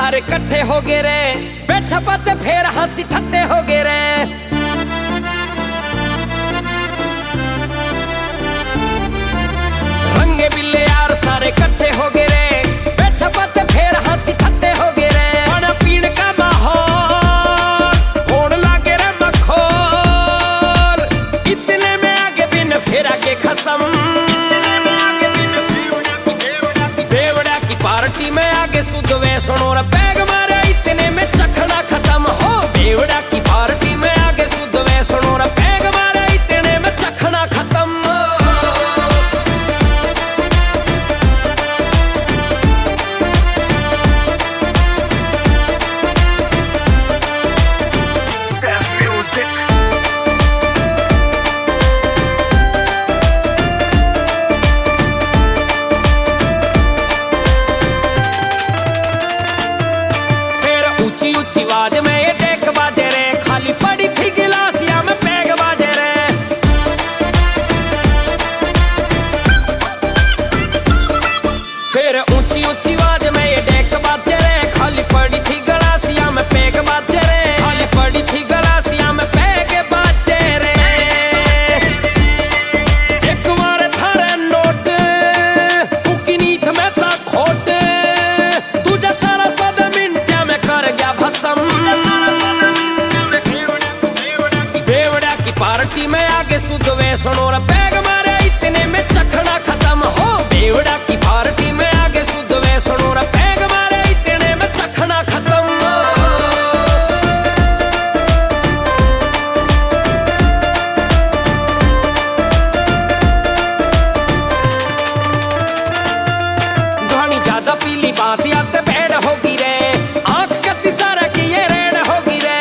सारे कट्ठे हो गए रे, बैठा पाते फिर हंसी ठट्टे हो गए रे। रंगे बिल्ले यार सारे कट्ठे हो गए रे, बैठा पाते फिर हंसी ठट्टे हो गए रे। खाना पीने का माहौल होने लगे रे मखौल, इतने में आगे बिन फिर आगे खसम, पार्टी में आगे सुध वे सुनो रे बैग मारे, इतने में चखना खत्म हो। बेवड़ा की पार्टी में आगे सुध वे सुनो रे बैग मारे, इतने में चखना खत्म। आवाज में ये डेक बाजे रे, खाली पड़ी थी गिलासिया में पैग बाजे रे। फिर ऊंची ऊंची आवाज में ये डेक बाजे रे, खाली पड़ी थी गिलासिया में पैग बाजे रे, खाली पड़ी थी गिलासिया में पैग बाजे रे। एक बार थारे नोट उकी नीथ में ता खोट, तुझे सारा 100 मिनट में कर गया भस्म। पार्टी में आगे सुध वे सुनो रे बैग मारे, इतने में चखना खत्म हो। बेवड़ा की पार्टी में आगे सुध वे सुनो रे बैग मारे, इतने में चखना खत्म। घनी ज्यादा पीली बात आते भेड़ होगी रे, आंख कत्ती सारा की ये रेड होगी रे।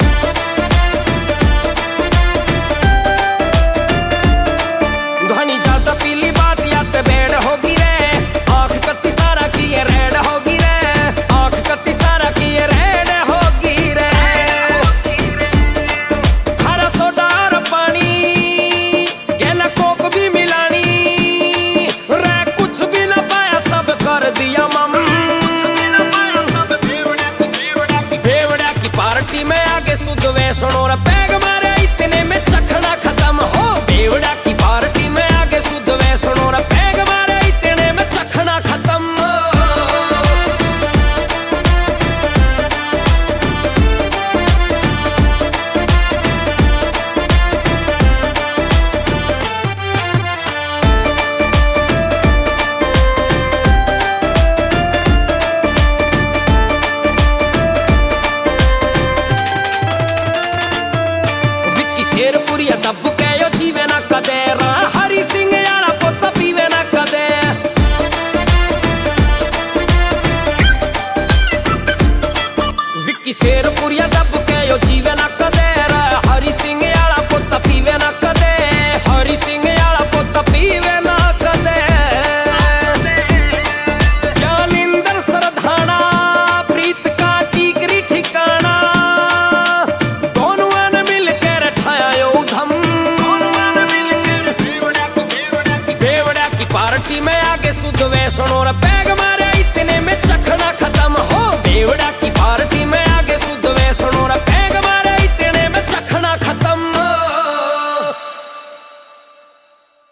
घनी ज्यादा पीली बात याते भेड़ होगी रे, आंख कत्ती सारा की ये रेड होगी रे, आंख कत्ती सारा की ये रेड होगी रे। हरा सोडा और पानी गेला कोक भी मिलानी रे, कुछ भी ना पाया सब कर दिया मम। बेवड़ा की पार्टी में आगे सुध वे सुनो रे बैग मारे, इतने में चखना खत्म हो। बेवड़ा की पार्टी में आगे सुध वे सुनो रे बैग मारे, इतने में चखना खत्म। शेरपुरिया दब गयो जीवे ना कदे, हरी सिंह यारा पुत पीवे ना कदे। विक्की शेरपुरिया दब